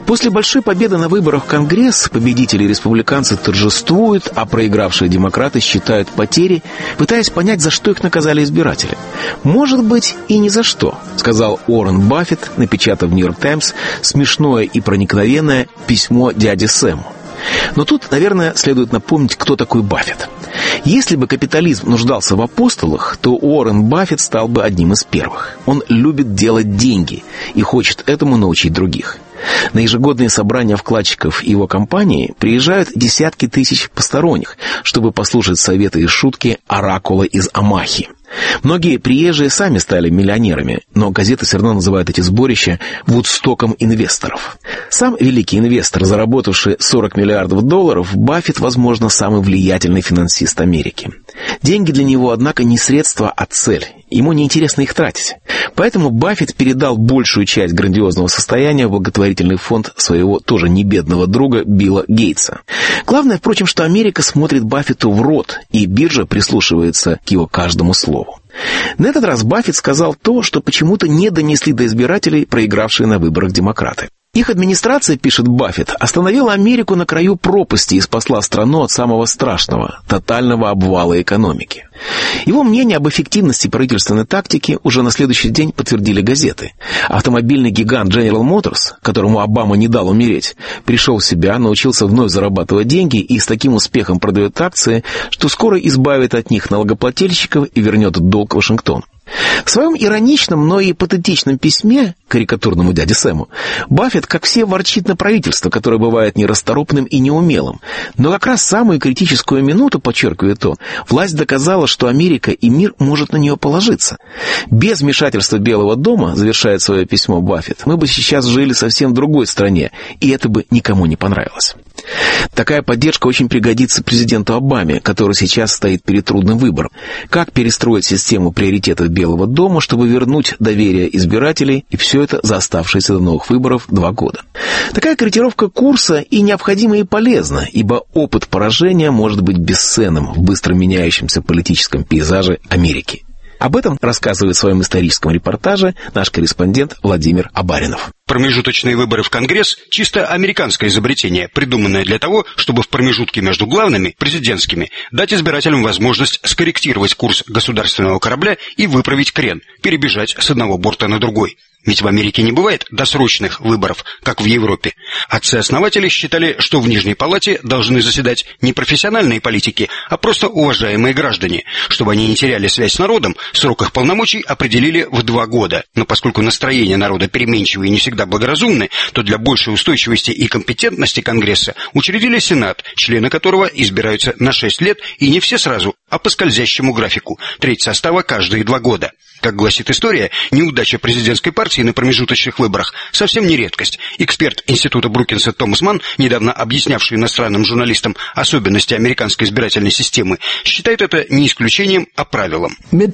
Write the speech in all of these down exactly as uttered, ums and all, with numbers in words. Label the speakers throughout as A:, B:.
A: После большой победы на выборах в Конгресс победители-республиканцы торжествуют, а проигравшие демократы считают потери, пытаясь понять, за что их наказали избиратели. «Может быть, и ни за что», — сказал Уоррен Баффет, напечатав в «Нью-Йорк Таймс» смешное и проникновенное письмо дяде Сэму. Но тут, наверное, следует напомнить, кто такой Баффет. Если бы капитализм нуждался в апостолах, то Уоррен Баффет стал бы одним из первых. Он любит делать деньги и хочет этому научить других. На ежегодные собрания вкладчиков его компании приезжают десятки тысяч посторонних, чтобы послушать советы и шутки оракула из Омахи. Многие приезжие сами стали миллионерами, но газеты все равно называют эти сборища «Вудстоком инвесторов». Сам великий инвестор, заработавший сорок миллиардов долларов, Баффет, возможно, самый влиятельный финансист Америки. Деньги для него, однако, не средство, а цель. Ему неинтересно их тратить. Поэтому Баффет передал большую часть грандиозного состояния в благотворительный фонд своего тоже небедного друга Билла Гейтса. Главное, впрочем, что Америка смотрит Баффету в рот, и биржа прислушивается к его каждому слову. На этот раз Баффет сказал то, что почему-то не донесли до избирателей, проигравшие на выборах демократы. Их администрация, пишет Баффет, остановила Америку на краю пропасти и спасла страну от самого страшного – тотального обвала экономики. Его мнение об эффективности правительственной тактики уже на следующий день подтвердили газеты. Автомобильный гигант General Motors, которому Обама не дал умереть, пришел в себя, научился вновь зарабатывать деньги и с таким успехом продает акции, что скоро избавит от них налогоплательщиков и вернет долг Вашингтону. В своем ироничном, но и патетичном письме карикатурному дяде Сэму Баффет, как все, ворчит на правительство, которое бывает нерасторопным и неумелым. Но как раз в самую критическую минуту, подчеркивает он, власть доказала, что Америка и мир может на нее положиться. Без вмешательства Белого дома, завершает свое письмо Баффет, мы бы сейчас жили совсем в другой стране, и это бы никому не понравилось. Такая поддержка очень пригодится президенту Обаме, который сейчас стоит перед трудным выбором. Как перестроить систему приоритетов Белого дома, чтобы вернуть доверие избирателей, и все это за оставшиеся до новых выборов два года. Такая корректировка курса и необходима, и полезна, ибо опыт поражения может быть бесценным в быстро меняющемся политическом пейзаже Америки. Об этом рассказывает в своем историческом репортаже наш корреспондент Владимир Абаринов.
B: Промежуточные выборы в Конгресс – чисто американское изобретение, придуманное для того, чтобы в промежутке между главными, президентскими, дать избирателям возможность скорректировать курс государственного корабля и выправить крен, перебежать с одного борта на другой. Ведь в Америке не бывает досрочных выборов, как в Европе. Отцы-основатели считали, что в Нижней Палате должны заседать не профессиональные политики, а просто уважаемые граждане. Чтобы они не теряли связь с народом, срок их полномочий определили в два года. Но поскольку настроения народа переменчивы и не всегда благоразумны, то для большей устойчивости и компетентности Конгресса учредили Сенат, члены которого избираются на шесть лет, и не все сразу, а по скользящему графику, треть состава каждые два года. Как гласит история, неудача президентской партии на промежуточных выборах совсем не редкость. Эксперт института Брукинса Томас Манн, недавно объяснявший иностранным журналистам особенности американской избирательной системы, считает это не исключением, а правилом.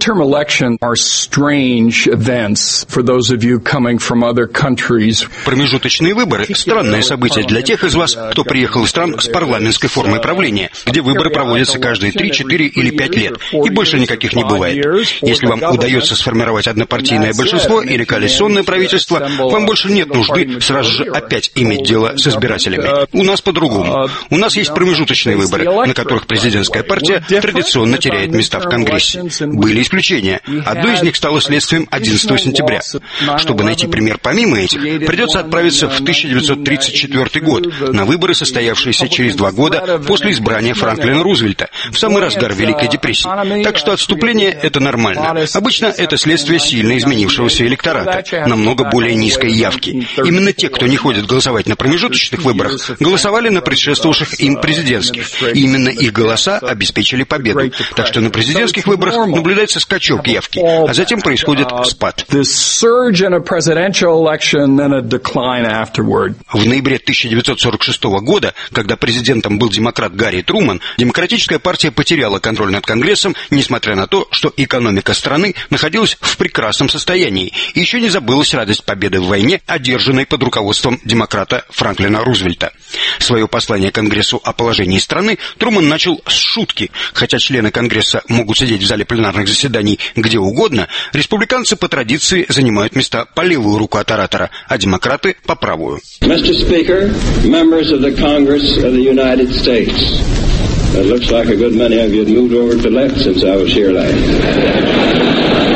B: Промежуточные выборы – странное событие для тех из вас, кто приехал из стран с парламентской формой правления, где выборы проводятся каждые три, четыре или пять лет, и больше никаких не бывает. Если вам удается сформировать однопартийное большинство или коалиционное правительство, вам больше нет нужды сразу же опять иметь дело с избирателями. У нас по-другому. У нас есть промежуточные выборы, на которых президентская партия традиционно теряет места в Конгрессе. Были исключения. Одно из них стало следствием одиннадцатого сентября. Чтобы найти пример помимо этих, придется отправиться в тысяча девятьсот тридцать четвёртый год, на выборы, состоявшиеся через два года после избрания Франклина Рузвельта, в самый разгар Великой депрессии. Так что отступление – это нормально. Обычно это следствие сильно изменившегося электората, намного более низкой явки. Именно те, кто не ходит голосовать на промежуточных выборах, голосовали на предшествовавших им президентских. И именно их голоса обеспечили победу. Так что на президентских выборах наблюдается скачок явки, а затем происходит спад. В ноябре тысяча девятьсот сорок шестого года, когда президентом был демократ Гарри Труман, демократическая партия потеряла контроль над Конгрессом, несмотря на то, что экономика страны находилась находилась в прекрасном состоянии, и еще не забылась радость победы в войне, одержанной под руководством демократа Франклина Рузвельта. Свое послание Конгрессу о положении страны Трумэн начал с шутки. Хотя члены Конгресса могут сидеть в зале пленарных заседаний где угодно, республиканцы по традиции занимают места по левую руку от оратора, а демократы по правую.
C: Mister Speaker, members of the Congress of the United States. It looks like a good many of you had moved over to the left since I was here last.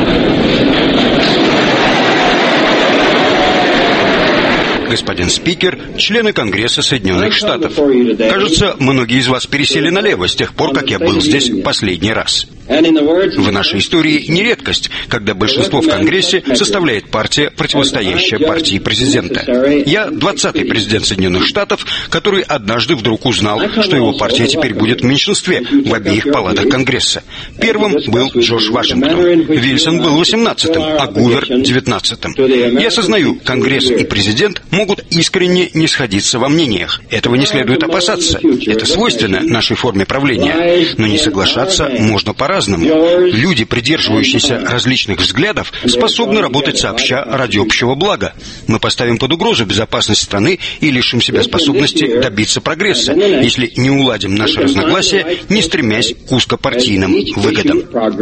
B: Господин спикер, члены Конгресса Соединенных Штатов. Кажется, многие из вас пересели налево с тех пор, как я был здесь последний раз. В нашей истории не редкость, когда большинство в Конгрессе составляет партия, противостоящая партии президента. Я двадцатый президент Соединенных Штатов, который однажды вдруг узнал, что его партия теперь будет в меньшинстве в обеих палатах Конгресса. Первым был Джордж Вашингтон, Вильсон был восемнадцатым, а Гувер — девятнадцатым. Я осознаю, Конгресс и президент могут искренне не сходиться во мнениях. Этого не следует опасаться. Это свойственно нашей форме правления. Но не соглашаться можно по-разному. Люди, придерживающиеся различных взглядов, способны работать сообща ради общего блага. Мы поставим под угрозу безопасность страны и лишим себя способности добиться прогресса, если не уладим наши разногласия, не стремясь к узкопартийным выгодам.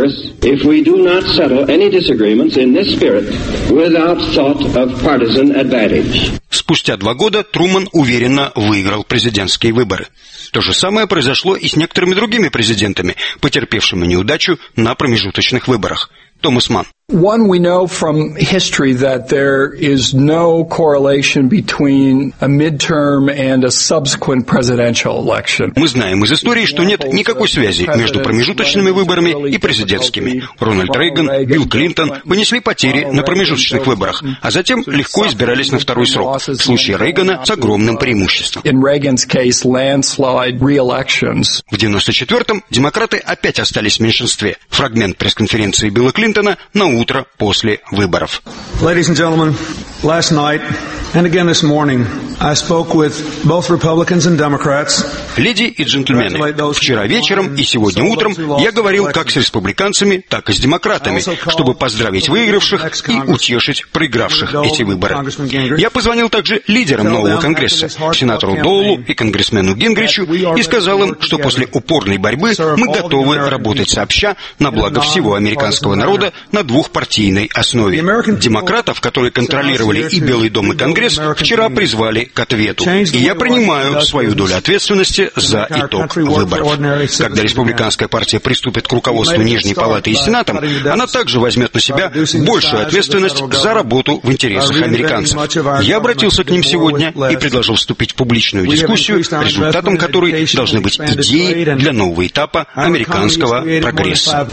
B: Спустя два года Трумэн уверенно выиграл президентские выборы. То же самое произошло и с некоторыми другими президентами, потерпевшими неудачу на промежуточных выборах. Томас Манн.
D: One, we know from history that there is no correlation between a midterm and a subsequent presidential election.
B: Мы знаем из истории, что нет никакой связи между промежуточными выборами и президентскими. Рональд Рейган, Билл Клинтон понесли потери на промежуточных выборах, а затем легко избирались на второй срок. В случае Рейгана с огромным преимуществом.
D: In Reagan's case, landslide re-elections.
B: В девяносто четвёртом демократы опять остались в меньшинстве. Фрагмент пресс-конференции Билла Клинтона на утро после выборов.
E: Ladies and gentlemen, last night and again this morning, I spoke with both Republicans and Democrats.
B: Леди и джентльмены, вчера вечером и сегодня утром я говорил как с республиканцами, так и с демократами, чтобы поздравить выигравших и утешить проигравших эти выборы. Я позвонил также лидерам нового Конгресса, сенатору Доулу и конгрессмену Гингричу, и сказал им, что после упорной борьбы мы готовы работать сообща на благо всего американского народа на двухпартийной основе. Демократов, которые контролировали и Белый дом, и Конгресс, вчера призвали к ответу. И я принимаю свою долю ответственности за итог выборов. Когда республиканская партия приступит к руководству Нижней Палаты и Сенатом, она также возьмет на себя большую ответственность за работу в интересах американцев. Я обратился к ним сегодня и предложил вступить в публичную дискуссию, результатом которой должны быть идеи для нового этапа американского прогресса.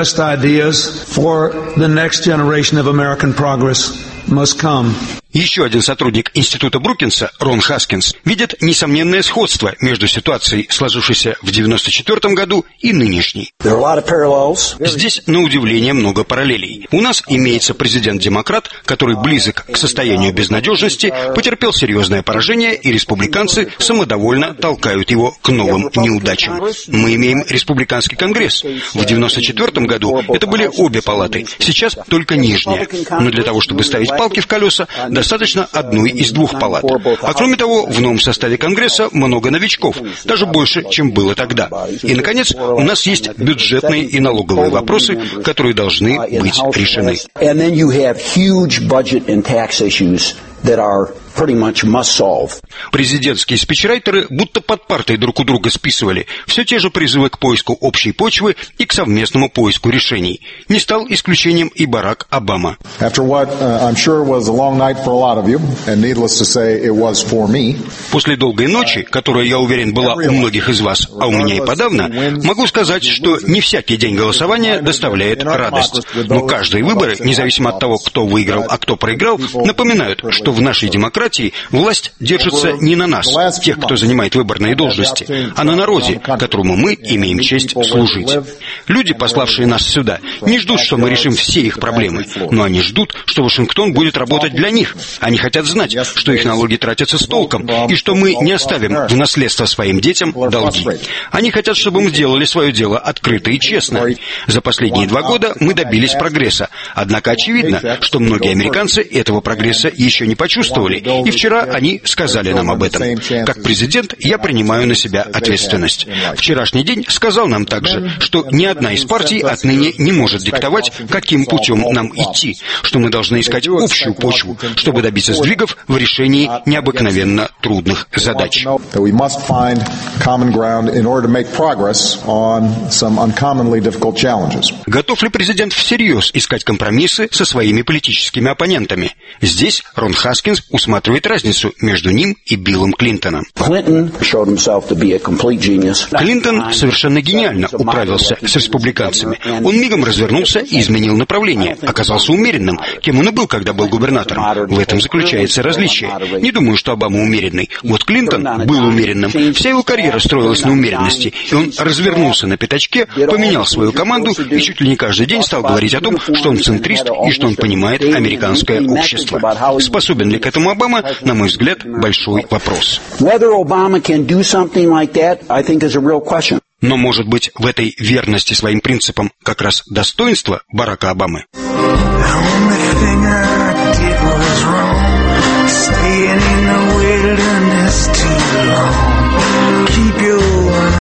B: Еще один сотрудник Института Брукинса, Рон Хаскинс, видит несомненное сходство между ситуацией, сложившейся в девяносто четвёртом году, и нынешней. Здесь, на удивление, много параллелей. У нас имеется президент-демократ, который близок к состоянию безнадежности, потерпел серьезное поражение, и республиканцы самодовольно толкают его к новым неудачам. Мы имеем республиканский конгресс. В девяносто четвёртом году это были обе палаты, сейчас только нижняя. Но для того, чтобы ставить палки в колеса, достаточно одной из двух палат. А кроме того, в новом составе Конгресса много новичков, даже больше, чем было тогда. И, наконец, у нас есть бюджетные и налоговые вопросы, которые должны быть решены. Президентские спичрайтеры будто под партой друг у друга списывали все те же призывы к поиску общей почвы и к совместному поиску решений. Не стал исключением и Барак Обама. После долгой ночи, которая, я уверен, была у многих из вас, а у меня и подавно, могу сказать, что не всякий день голосования доставляет радость. Но каждые выборы, независимо от того, кто выиграл, а кто проиграл, напоминают, что в нашей демократии демократии власть держится не на нас, тех, кто занимает выборные должности, а на народе, которому мы имеем честь служить. Люди, пославшие нас сюда, не ждут, что мы решим все их проблемы, но они ждут, что Вашингтон будет работать для них. Они хотят знать, что их налоги тратятся с толком, и что мы не оставим в наследство своим детям долги. Они хотят, чтобы мы делали свое дело открыто и честно. За последние два года мы добились прогресса, однако очевидно, что многие американцы этого прогресса еще не почувствовали, и вчера они сказали нам об этом. Как президент я принимаю на себя ответственность. Вчерашний день сказал нам также, что ни одна из партий отныне не может диктовать, каким путем нам идти, что мы должны искать общую почву, чтобы добиться сдвигов в решении необыкновенно трудных задач. Готов ли президент всерьез искать компромиссы со своими политическими оппонентами? Здесь Рон Хаскинс усматривает разницу между ним и Биллом Клинтоном. Клинтон совершенно гениально управился с республиканцами. Он мигом развернулся и изменил направление, оказался умеренным, кем он и был, когда был губернатором. В этом заключается различие. Не думаю, что Обама умеренный. Вот Клинтон был умеренным. Вся его карьера строилась на умеренности, и он развернулся на пятачке, поменял свою команду и чуть ли не каждый день стал говорить о том, что он центрист и что он понимает американское общество. Способен ли к этому Обама, на мой взгляд, большой вопрос. Но, может быть, в этой верности своим принципам как раз достоинство Барака Обамы? Keep your